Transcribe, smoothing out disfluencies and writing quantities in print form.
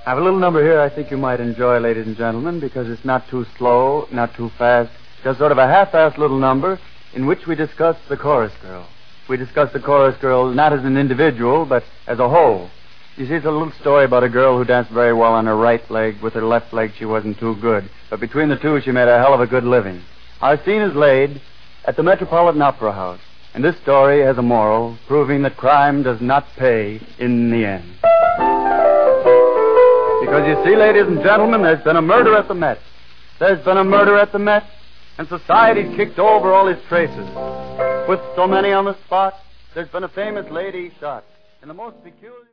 I have a little number here I think you might enjoy, ladies and gentlemen, because it's not too slow, not too fast. Just sort of a half-assed little number in which we discuss the chorus girl. We discuss the chorus girl not as an individual, but as a whole. You see, it's a little story about a girl who danced very well on her right leg. With her left leg, she wasn't too good. But between the two, she made a hell of a good living. Our scene is laid at the Metropolitan Opera House. And this story has a moral, proving that crime does not pay in the end. Because you see, ladies and gentlemen, there's been a murder at the Met. There's been a murder at the Met, and society's kicked over all its traces. With so many on the spot, there's been a famous lady shot in the most peculiar...